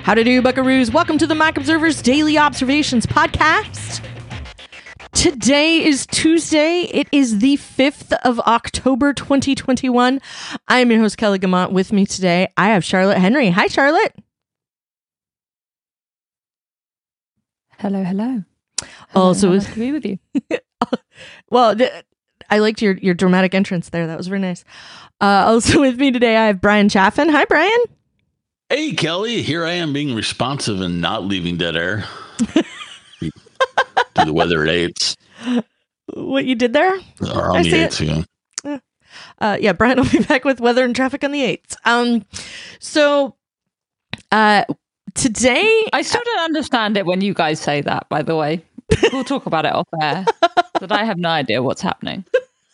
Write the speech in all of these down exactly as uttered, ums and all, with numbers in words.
How to do, buckaroos? Welcome to the Mac Observer's Daily Observations podcast. Today is Tuesday. It is the fifth of October, twenty twenty-one. I am your host, Kelly Gamont. With me today, I have Charlotte Henry. Hi, Charlotte. Hello, hello. Also, nice to be with you. Well, I liked your, your dramatic entrance there. That was very nice. Uh, also with me today, I have Brian Chaffin. Hi, Brian. Hey, Kelly. Here I am being responsive and not leaving dead air. Do the weather at eights. What you did there? Or on I the eights again. Yeah. Uh, yeah, Brian will be back with weather and traffic on the eights. Um, so, uh, today... I still don't understand it when you guys say that, by the way. We'll talk about it off air. But I have no idea what's happening.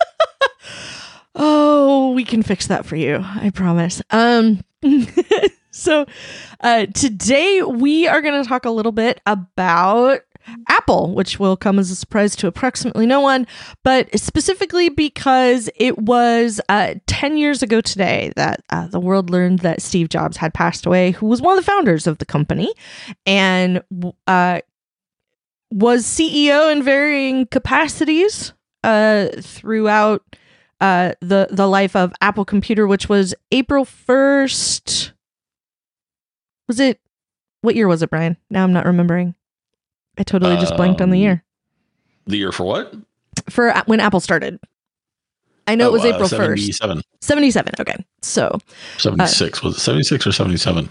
Oh, we can fix that for you. I promise. Um, so uh, today we are going to talk a little bit about Apple, which will come as a surprise to approximately no one, but specifically because it was uh, ten years ago today that uh, the world learned that Steve Jobs had passed away, who was one of the founders of the company and uh, was C E O in varying capacities uh, throughout uh, the the life of Apple Computer, which was April first. Was it? What year was it, Brian? Now I'm not remembering. I totally just blanked on the year. The year for what? For when Apple started. I know oh, it was uh, April seventy-seven. first. seventy-seven. Okay. So. seventy-six. Uh, was it seventy-six or seventy-seven?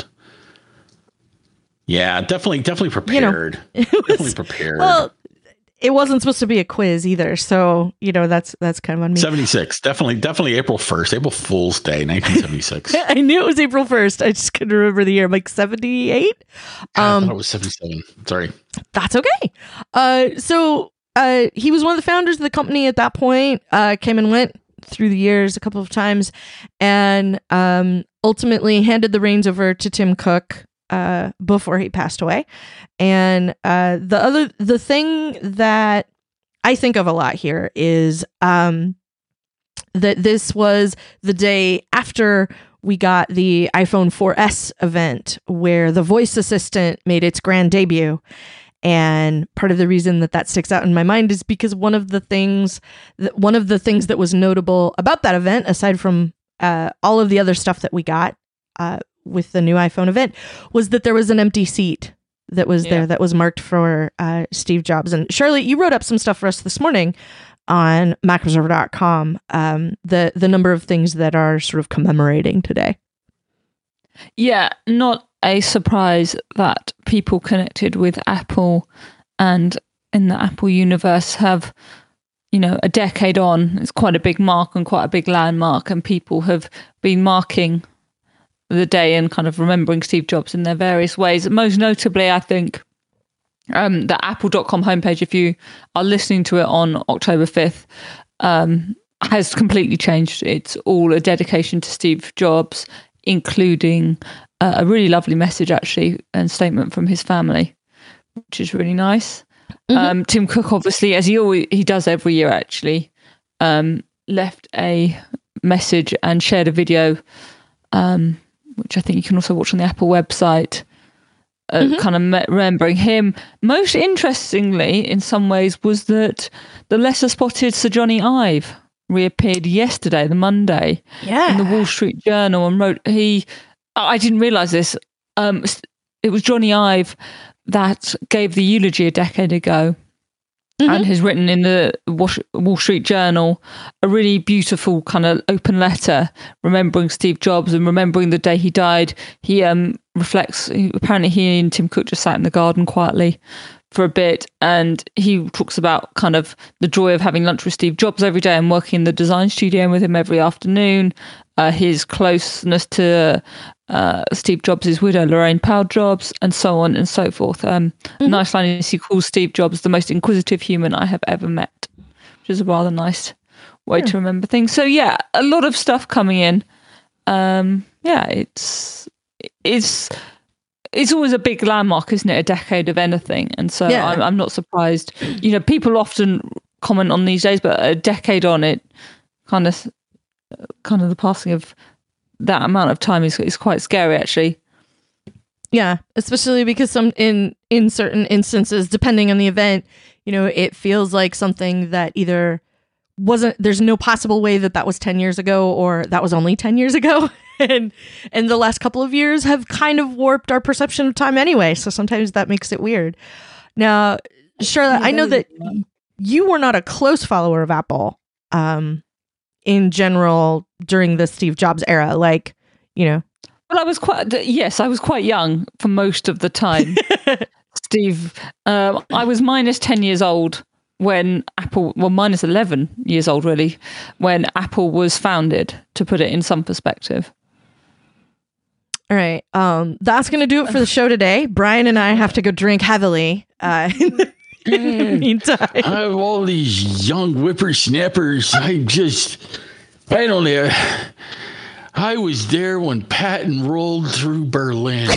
Yeah, definitely, definitely prepared. You know, was, definitely prepared. Well, it wasn't supposed to be a quiz either, so you know that's that's kind of on me. seventy-six, definitely, definitely April first, April Fool's Day, nineteen seventy-six. I knew it was April first. I just couldn't remember the year. I'm like seventy-eight. Um, I thought it was seventy-seven. Sorry, that's okay. Uh, so uh, he was one of the founders of the company at that point. Uh, came and went through the years a couple of times, and um, ultimately handed the reins over to Tim Cook uh before he passed away. And uh the other the thing that I think of a lot here is um that this was the day after we got the iPhone four S event where the voice assistant made its grand debut. And part of the reason that that sticks out in my mind is because one of the things that one of the things that was notable about that event, aside from uh all of the other stuff that we got uh with the new iPhone event, was that there was an empty seat that was yeah. there that was marked for uh, Steve Jobs. And Charlotte, you wrote up some stuff for us this morning on Mac Observer dot com, um, the, the number of things that are sort of commemorating today. Yeah, not a surprise that people connected with Apple and in the Apple universe have, you know, a decade on. It's quite a big mark and quite a big landmark, and people have been marking the day and kind of remembering Steve Jobs in their various ways. Most notably, I think, um, the apple dot com homepage, if you are listening to it on October fifth, um, has completely changed. It's all a dedication to Steve Jobs, including uh, a really lovely message, actually, and statement from his family, which is really nice. Mm-hmm. Um, Tim Cook, obviously, as he always, he does every year, actually, um, left a message and shared a video, um, which I think you can also watch on the Apple website, uh, mm-hmm. kind of me- remembering him. Most interestingly, in some ways, was that the lesser spotted Sir Johnny Ive reappeared yesterday, the Monday, yeah. in the Wall Street Journal, and wrote, he, I didn't realise this, um, it was Johnny Ive that gave the eulogy a decade ago. Mm-hmm. And has written in the Wall Street Journal a really beautiful kind of open letter remembering Steve Jobs and remembering the day he died. He um, reflects, apparently he and Tim Cook just sat in the garden quietly for a bit, and he talks about kind of the joy of having lunch with Steve Jobs every day and working in the design studio with him every afternoon, uh, his closeness to uh, Steve Jobs' widow, Lorraine Powell Jobs, and so on and so forth. Um, mm-hmm. Nice line is he calls Steve Jobs the most inquisitive human I have ever met, which is a rather nice way yeah. to remember things. So yeah, a lot of stuff coming in. Um, yeah, it's it's it's always a big landmark, isn't it? A decade of anything, and so yeah. I'm, I'm not surprised. You know, people often comment on these days, but a decade on it, kind of, kind of the passing of that amount of time is is quite scary, actually. Yeah, especially because some in in certain instances, depending on the event, you know, it feels like something that either wasn't, there's no possible way that that was ten years ago, or that was only ten years ago. and and the last couple of years have kind of warped our perception of time anyway. So sometimes that makes it weird. Now, Charlotte, I know that you were not a close follower of Apple um, in general during the Steve Jobs era. Like, you know. Well, I was quite, yes, I was quite young for most of the time. Steve, um, I was minus ten years old when Apple, well, minus eleven years old, really, when Apple was founded, to put it in some perspective. All right. Um, that's going to do it for the show today. Brian and I have to go drink heavily uh, in, the, in the meantime. I have all these young whippersnappers. I just, I don't know. I was there when Patton rolled through Berlin.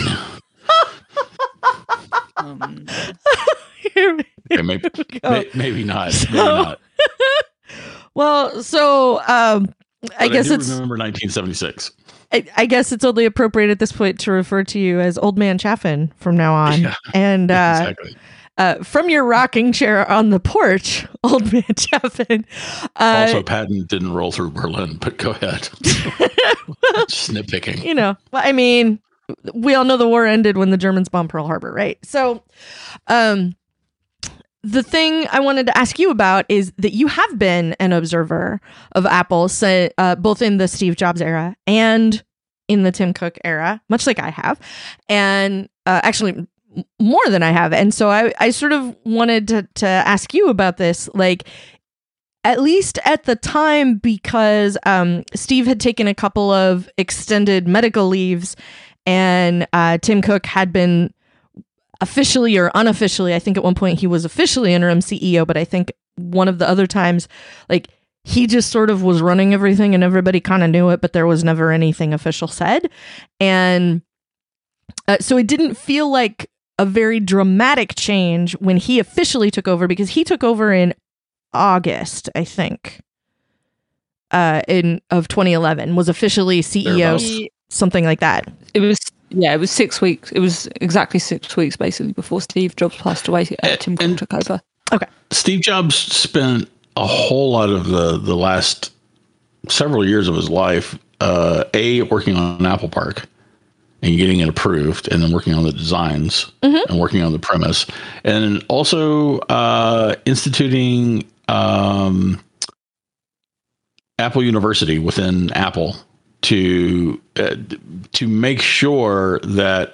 um, okay, maybe, may, maybe not. So, maybe not. Well, so um, I but guess I do it's. remember nineteen seventy-six. I, I guess it's only appropriate at this point to refer to you as Old Man Chaffin from now on. Yeah, and uh, exactly. uh, from your rocking chair on the porch, Old Man Chaffin. Uh, Also, Patton didn't roll through Berlin, but go ahead. Just nitpicking. You know, well, I mean, we all know the war ended when the Germans bombed Pearl Harbor, right? So, um, the thing I wanted to ask you about is that you have been an observer of Apple, so, uh, both in the Steve Jobs era and in the Tim Cook era, much like I have, and uh, actually m- more than I have. And so I, I sort of wanted to, to ask you about this, like, at least at the time, because um, Steve had taken a couple of extended medical leaves, and uh, Tim Cook had been officially or unofficially, I think at one point he was officially interim C E O, but I think one of the other times, like, he just sort of was running everything and everybody kind of knew it, but there was never anything official said. And uh, so it didn't feel like a very dramatic change when he officially took over, because he took over in August, I think, uh, in of twenty eleven, was officially C E O, s- something like that. It was, yeah, it was six weeks. It was exactly six weeks, basically, before Steve Jobs passed away. Uh, Tim Cook took over. Okay. Steve Jobs spent a whole lot of the, the last several years of his life, uh, A, working on Apple Park and getting it approved, and then working on the designs mm-hmm. and working on the premise, and also uh, instituting um, Apple University within Apple to uh, to make sure that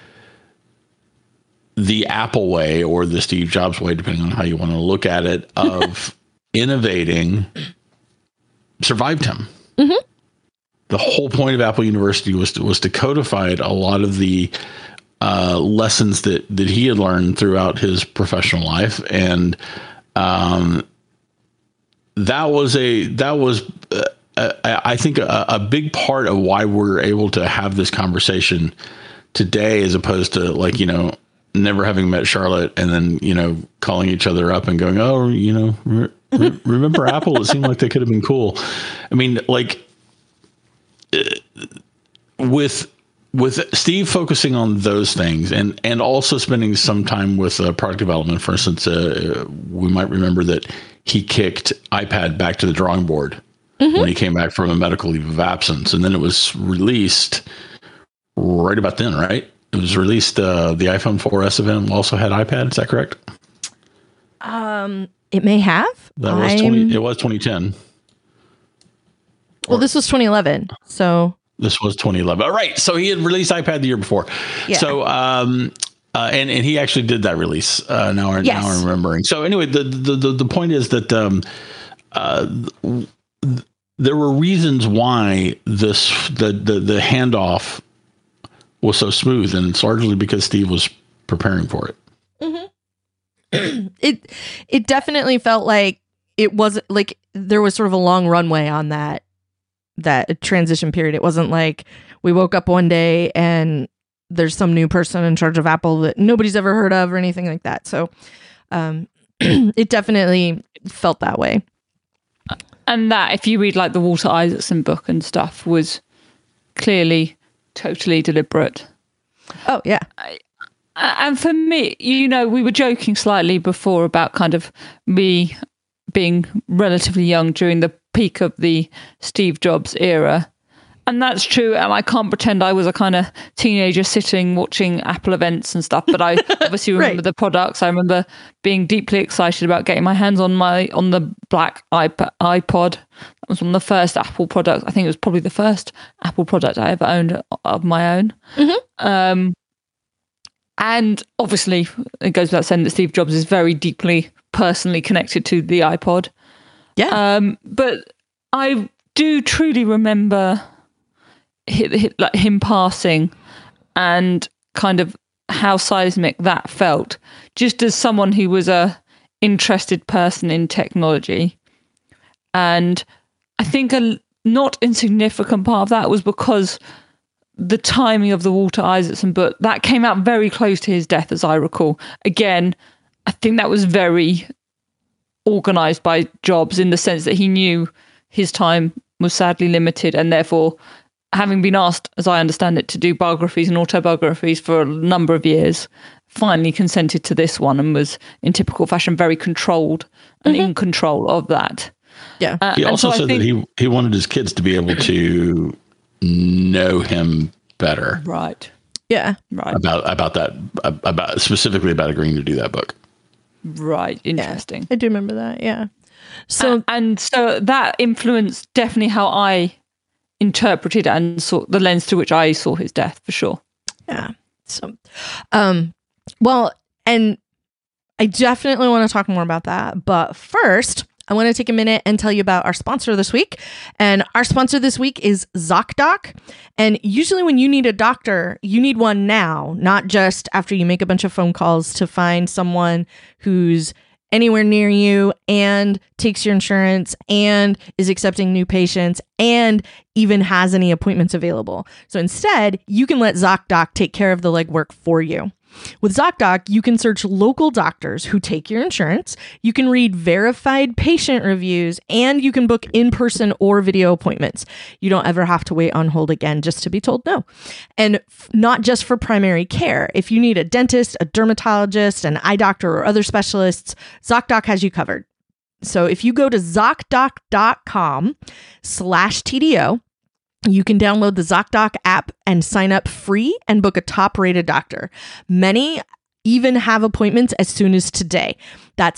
the Apple way, or the Steve Jobs way, depending on how you want to look at it, of innovating survived him. Mm-hmm. The whole point of Apple University was to, was to codify a lot of the uh, lessons that, that he had learned throughout his professional life. And um, that was a, that was, uh, I think, a, a big part of why we're able to have this conversation today, as opposed to, like, you know, never having met Charlotte and then, you know, calling each other up and going, oh, you know, re- re- remember Apple? It seemed like they could have been cool. I mean, like, uh, with with Steve focusing on those things, and, and also spending some time with uh, product development. For instance, uh, we might remember that he kicked iPad back to the drawing board mm-hmm. when he came back from a medical leave of absence. And then it was released right about then, right? It was released, uh, the iPhone four S event also had iPad. Is that correct? Um, it may have. That was twenty, it was twenty ten. Well, or, this was twenty eleven. So this was twenty eleven. All right. So he had released iPad the year before. Yeah. So, um, uh, and, and he actually did that release. Uh, now, I'm, yes. now I'm remembering. So anyway, the, the, the, the point is that, um, uh, th- there were reasons why this, the, the, the handoff was so smooth, and it's largely because Steve was preparing for it. Mm-hmm. it it definitely felt like it wasn't like there was sort of a long runway on that that transition period. It wasn't like we woke up one day and there's some new person in charge of Apple that nobody's ever heard of or anything like that. So um, it definitely felt that way. And that, if you read like the Walter Isaacson book and stuff, was clearly totally deliberate. Oh, yeah. I, and for me, you know, we were joking slightly before about kind of me being relatively young during the peak of the Steve Jobs era. And that's true. And I can't pretend I was a kind of teenager sitting watching Apple events and stuff. But I obviously remember Right. the products. I remember being deeply excited about getting my hands on my on the black iP- iPod. That was one of the first Apple products. I think it was probably the first Apple product I ever owned of my own. Mm-hmm. Um, and obviously, it goes without saying that Steve Jobs is very deeply personally connected to the iPod. Yeah. Um, but I do truly remember hit, hit, like him passing and kind of how seismic that felt, just as someone who was a interested person in technology. And I think a not insignificant part of that was because the timing of the Walter Isaacson book, that came out very close to his death, as I recall. Again, I think that was very organised by Jobs in the sense that he knew his time was sadly limited, and therefore, having been asked, as I understand it, to do biographies and autobiographies for a number of years, finally consented to this one and was, in typical fashion, very controlled and Mm-hmm. in control of that. Yeah. Uh, He and also so I said think- that he he wanted his kids to be able to know him better Right, Yeah. right, about about that about specifically about agreeing to do that book. right. Interesting. I do remember that. Yeah. So, So, and so that influenced definitely how I interpreted and saw the lens through which I saw his death, for sure. yeah. So, um, well, and I definitely want to talk more about that. But first, I want to take a minute and tell you about our sponsor this week. And our sponsor this week is ZocDoc. And usually when you need a doctor, you need one now, not just after you make a bunch of phone calls to find someone who's anywhere near you and takes your insurance and is accepting new patients and even has any appointments available. So instead, you can let ZocDoc take care of the legwork for you. With ZocDoc, you can search local doctors who take your insurance, you can read verified patient reviews, and you can book in-person or video appointments. You don't ever have to wait on hold again just to be told no. And f- not just for primary care. If you need a dentist, a dermatologist, an eye doctor, or other specialists, ZocDoc has you covered. So if you go to ZocDoc.com slash TDO, you can download the ZocDoc app and sign up free and book a top-rated doctor. Many even have appointments as soon as today. That's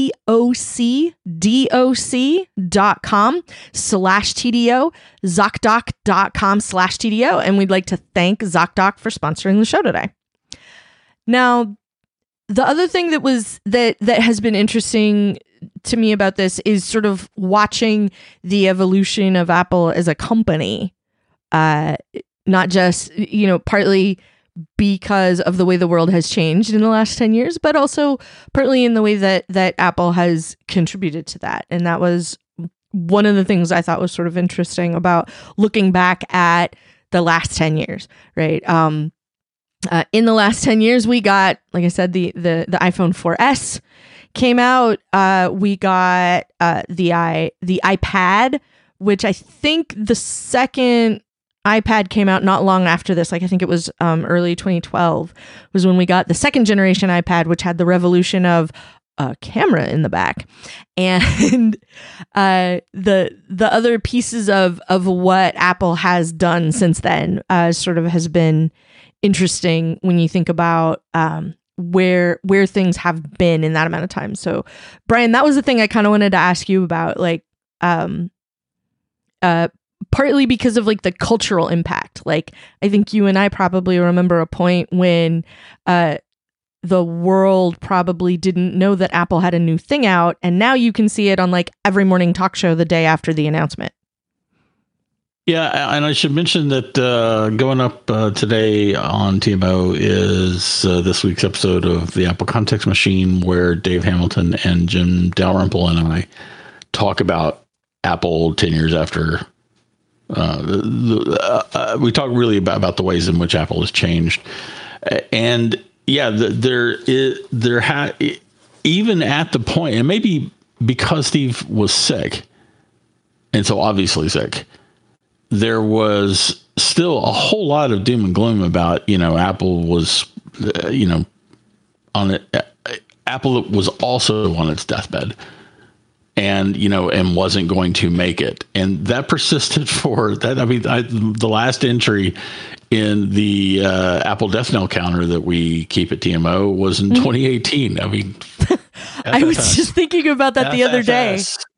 ZocDoc.com slash TDO, ZocDoc.com slash TDO, and we'd like to thank ZocDoc for sponsoring the show today. Now, the other thing that was that that has been interesting to me about this is sort of watching the evolution of Apple as a company, uh, not just, you know, partly because of the way the world has changed in the last ten years, but also partly in the way that that Apple has contributed to that. And that was one of the things I thought was sort of interesting about looking back at the last ten years, right? Um, uh, in the last ten years, we got, like I said, the the the iPhone four S came out. Uh, we got uh, the i the iPad, which I think the second iPad came out not long after this. Like I think it was um, early twenty twelve was when we got the second generation iPad, which had the revolution of a camera in the back, and uh, the the other pieces of of what Apple has done since then uh, sort of has been interesting when you think about um, where where things have been in that amount of time. So, Brian, that was the thing I kind of wanted to ask you about, like, um, uh, partly because of like the cultural impact. Like, I think you and I probably remember a point when uh, the world probably didn't know that Apple had a new thing out, and now you can see it on like every morning talk show the day after the announcement. Yeah, and I should mention that uh, going up uh, today on T M O is uh, this week's episode of the Apple Context Machine, where Dave Hamilton and Jim Dalrymple and I talk about Apple ten years after. Uh, the, the, uh, uh, we talk really about, about the ways in which Apple has changed, and yeah, the, there is there ha- even at the point, and maybe because Steve was sick, and so obviously sick. there was still a whole lot of doom and gloom about, you know, Apple was, uh, you know, on it. Uh, Apple was also on its deathbed, and, you know, and wasn't going to make it. And that persisted for that. I mean, I, the last entry in the uh, Apple death knell counter that we keep at T M O was in mm-hmm. twenty eighteen. I mean, I was just thinking about that the other day.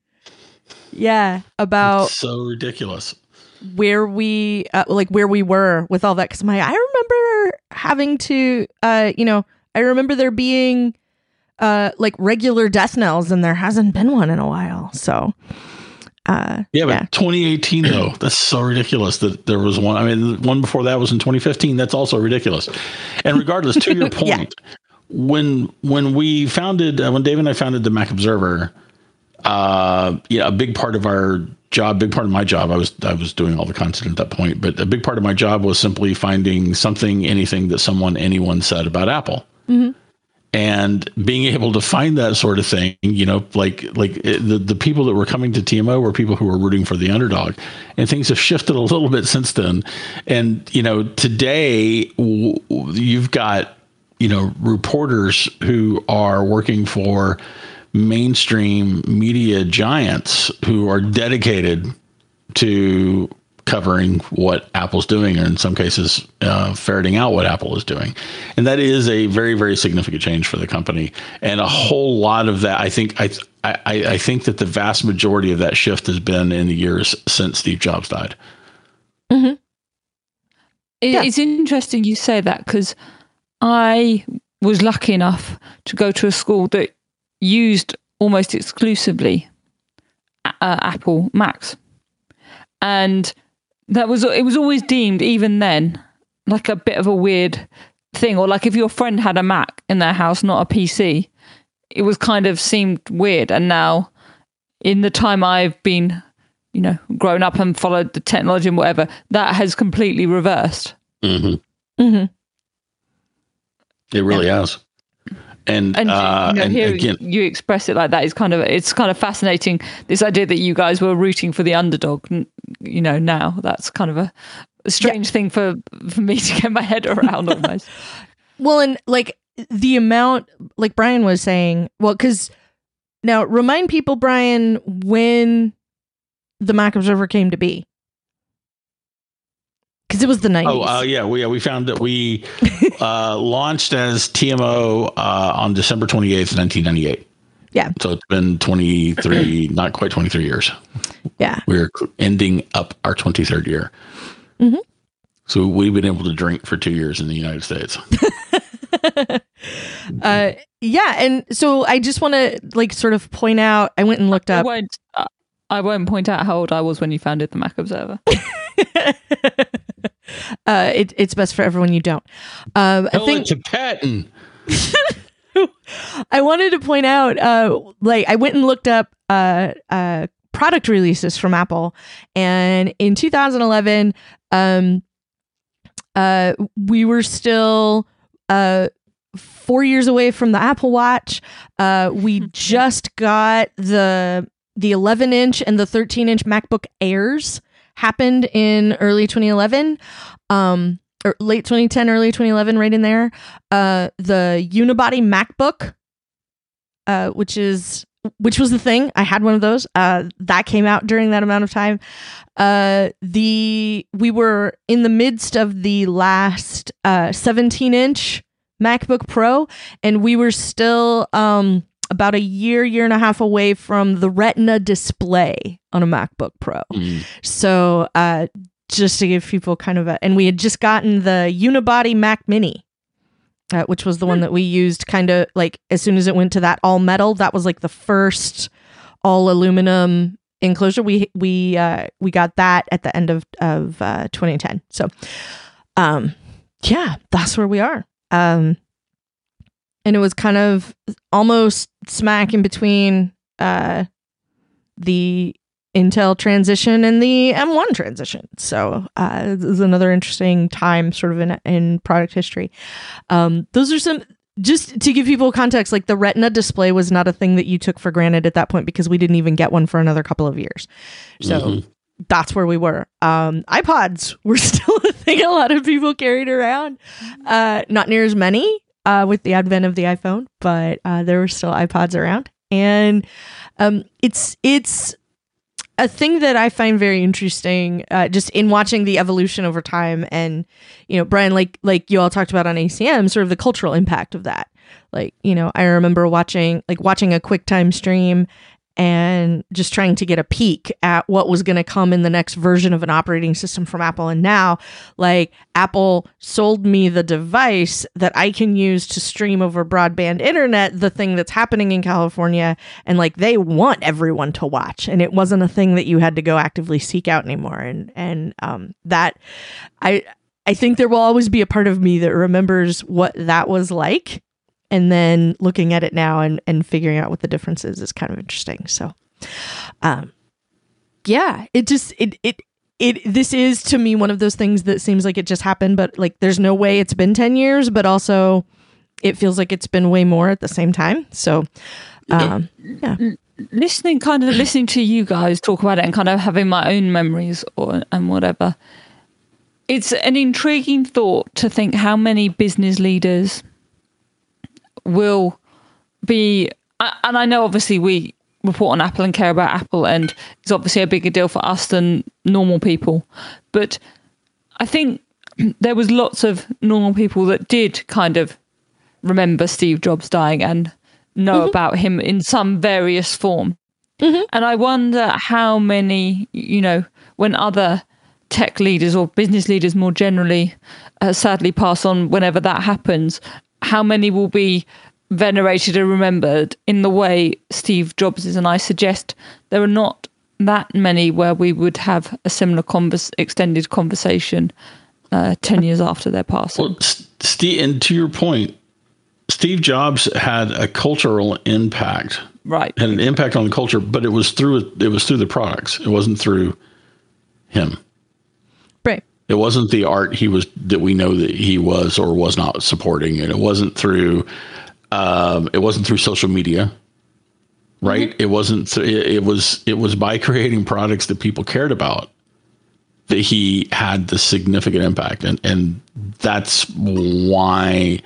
Yeah. About it's so ridiculous. Where we, uh, like where we were with all that. Cause my, I remember having to, uh, you know, I remember there being, uh like regular death knells, and there hasn't been one in a while. So uh yeah, but yeah. twenty eighteen though, that's so ridiculous that there was one. I mean, the one before that was in twenty fifteen. That's also ridiculous. And regardless, to your point, yeah. when when we founded uh, when Dave and I founded the Mac Observer, uh yeah, a big part of our job, big part of my job, I was I was doing all the content at that point, but a big part of my job was simply finding something, anything that someone, anyone said about Apple. Mm-hmm. And being able to find that sort of thing, you know, like like it, the the people that were coming to T M O were people who were rooting for the underdog, and things have shifted a little bit since then. And you know, today w- you've got, you know, reporters who are working for mainstream media giants who are dedicated to covering what Apple's doing, or in some cases, uh, ferreting out what Apple is doing. And that is a very, very significant change for the company. And a whole lot of that, I think, I, I, I think that the vast majority of that shift has been in the years since Steve Jobs died. Mm-hmm. It, yeah. It's interesting you say that, because I was lucky enough to go to a school that used almost exclusively uh, Apple Macs. And that was, it was always deemed, even then, like a bit of a weird thing. Or like if your friend had a Mac in their house, not a P C, it was kind of seemed weird. And now, in the time I've been, you know, grown up and followed the technology and whatever, that has completely reversed. Mm-hmm. Mm-hmm. It really yeah. has. And and, uh, you know, and here again, you express it like that is kind of, it's kind of fascinating. This idea that you guys were rooting for the underdog, you know, now that's kind of a, a strange yeah. thing for, for me to get my head around almost. Well, and like the amount, like Brian was saying, well, because now remind people, Brian, when the Mac Observer came to be. Because it was the nineties. Oh, uh, yeah. We, yeah, we found that we uh, launched as T M O uh, on December twenty-eighth, nineteen ninety-eight. Yeah. So it's been twenty-three, not quite twenty-three years. Yeah. We're ending up our twenty-third year. Mm-hmm. So we've been able to drink for two years in the United States. uh, yeah. And so I just want to like sort of point out, I went and looked up. I won't, uh, I won't point out how old I was when you founded the Mac Observer. uh, it, it's best for everyone you don't. Um, Tell I think it to Patton. I wanted to point out, uh, like I went and looked up uh, uh, product releases from Apple, and in two thousand eleven, um, uh, we were still uh, four years away from the Apple Watch. Uh, we just got the the eleven inch and the thirteen inch MacBook Airs. Happened in early twenty eleven, um, or late twenty ten, early twenty eleven, right in there. Uh, the unibody MacBook, uh, which is which was the thing. I had one of those. Uh, that came out during that amount of time. Uh, the we were in the midst of the last uh, seventeen inch MacBook Pro, and we were still um, about a year, year and a half away from the Retina display on a MacBook Pro. Mm. So uh, just to give people kind of a, and we had just gotten the unibody Mac Mini, uh, which was the mm. one that we used kind of like as soon as it went to that all metal. That was like the first all aluminum enclosure. We we uh, we got that at the end of of uh, twenty ten. So um, yeah, that's where we are. Um, and it was kind of almost smack in between uh, the Intel transition and the M one transition. So uh, this is another interesting time sort of in, in product history. Um, those are some, just to give people context, like the Retina display was not a thing that you took for granted at that point because we didn't even get one for another couple of years. So, mm-hmm. that's where we were. Um, iPods were still a thing a lot of people carried around. Uh, not near as many uh, with the advent of the iPhone, but uh, there were still iPods around. And um, it's it's a thing that I find very interesting, uh, just in watching the evolution over time. And, you know, Brian, like like you all talked about on A C M, sort of the cultural impact of that. Like, you know, I remember watching like watching a QuickTime stream and just trying to get a peek at what was going to come in the next version of an operating system from Apple. And now, like, Apple sold me the device that I can use to stream over broadband internet, the thing that's happening in California. And like, they want everyone to watch. And it wasn't a thing that you had to go actively seek out anymore. And, and, um, that I, I think there will always be a part of me that remembers what that was like. And then looking at it now and, and figuring out what the difference is is kind of interesting. So, um, yeah, it just, it, it, it, this is to me one of those things that seems like it just happened, but like there's no way it's been ten years, but also it feels like it's been way more at the same time. So, um, yeah. Listening, kind of listening to you guys talk about it and kind of having my own memories or and whatever. It's an intriguing thought to think how many business leaders will be, and I know obviously we report on Apple and care about Apple, and it's obviously a bigger deal for us than normal people, but I think there was lots of normal people that did kind of remember Steve Jobs dying and know mm-hmm. about him in some various form. Mm-hmm. And I wonder how many, you know, when other tech leaders or business leaders more generally uh, sadly pass on whenever that happens, how many will be venerated and remembered in the way Steve Jobs is. And I suggest there are not that many where we would have a similar converse, extended conversation uh, ten years after their passing. Well, Steve, and to your point, Steve Jobs had a cultural impact, right? Had an impact on the culture, but it was through it was through the products. It wasn't through him. Right. It wasn't the art he was that we know that he was or was not supporting, and it wasn't through um, it wasn't through social media, right? Mm-hmm. It wasn't. Th- it, it was it was by creating products that people cared about that he had the significant impact, and and that's why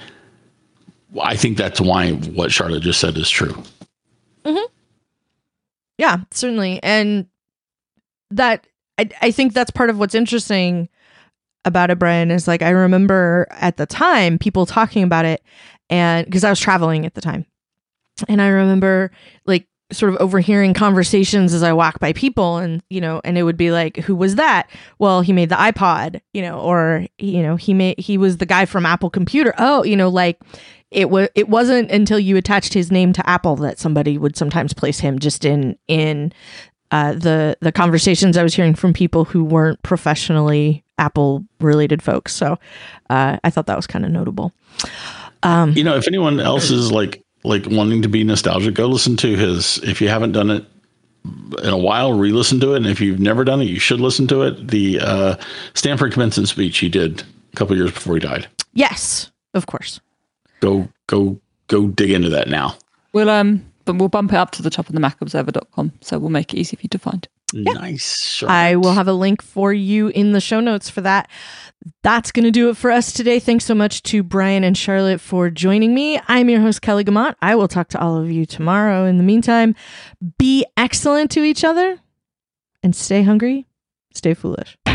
I think that's why what Charlotte just said is true. Mm-hmm. Yeah, certainly, and that I I think that's part of what's interesting about it, Brian, is like I remember at the time people talking about it, and because I was traveling at the time, and I remember like sort of overhearing conversations as I walk by people, and you know, and it would be like, who was that? Well, he made the iPod, you know, or you know, he made he was the guy from Apple Computer. Oh, you know, like it was it wasn't until you attached his name to Apple that somebody would sometimes place him just in in uh, the the conversations I was hearing from people who weren't professionally Apple related folks. So uh, I thought that was kind of notable. Um, you know, if anyone else is like like wanting to be nostalgic, go listen to his, if you haven't done it in a while, re-listen to it. And if you've never done it, you should listen to it. The uh, Stanford commencement speech he did a couple of years before he died. Yes, of course. Go, go, go dig into that now. We'll, um, but we'll bump it up to the top of the mac observer dot com. So we'll make it easy for you to find. Yeah. Nice. Short. I will have a link for you in the show notes for that. That's going to do it for us today. Thanks so much to Brian and Charlotte for joining me. I'm your host, Kelly Guimont. I will talk to all of you tomorrow. In the meantime, be excellent to each other and stay hungry, stay foolish.